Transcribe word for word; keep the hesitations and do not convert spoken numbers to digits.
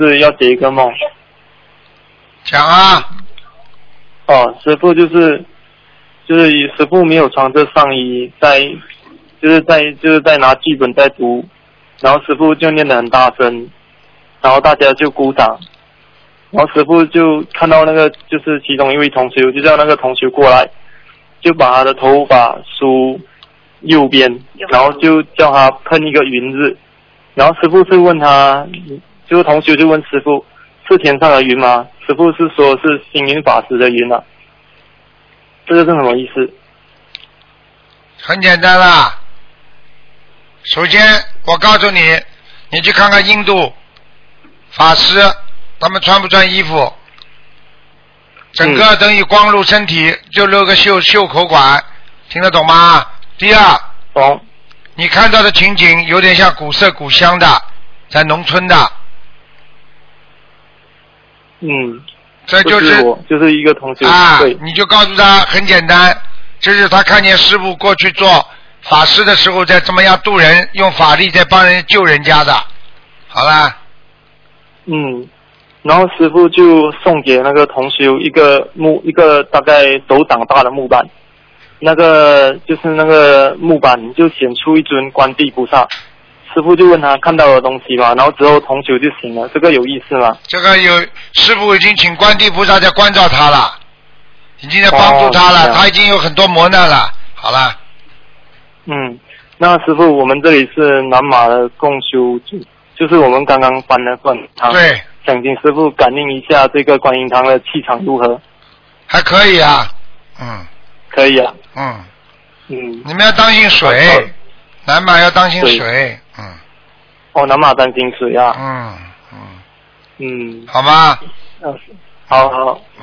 是要解一个梦。 讲啊。 哦，师父就是就是师父没有穿着上衣，在就是在就是在拿剧本在读，然后师父就念得很大声，然后大家就鼓掌，然后师父就看到那个就是其中一位同学，就叫那个同学过来，就把他的头发梳右边，然后就叫他喷一个云字，然后师父是问他，就是同学就问师父是天上的云吗？师父是说是星云法师的云啊，这个是什么意思？ 很简单啦。首先我告诉你，你去看看印度法师他们穿不穿衣服，整个等于光露身体，就露个袖袖口管，听得懂吗？第二， 懂。 你看到的情景有点像古色古香的，在农村的。 嗯， 这就是、 是我就是一个同学啊， 对， 你就告诉他很简单，这是他看见师父过去做法师的时候在怎么样渡人，用法力在帮人救人家的。好啦。 嗯，然后师父就送给那个同学一个木一个大概手掌大的木板，那个就是那个木板就显出一尊观地菩萨。师父就问他看到的东西嘛，然后之后同学就醒了，这个有意思吗？ 这个有，师父已经请观地菩萨在关照他了，已经在帮助他了， 哦、 他已经有很多磨难了。好了。 嗯，那师父，我们这里是南马的共修组，就是我们刚刚搬了份堂， 对， 想请师父感应一下这个观音堂的气场如何？ 还可以啊，嗯， 可以啊， 嗯嗯， 你们要当心水，南马要当心水，嗯， 哦，南马担心水啊， 嗯嗯嗯， 好吗？ 嗯，好好。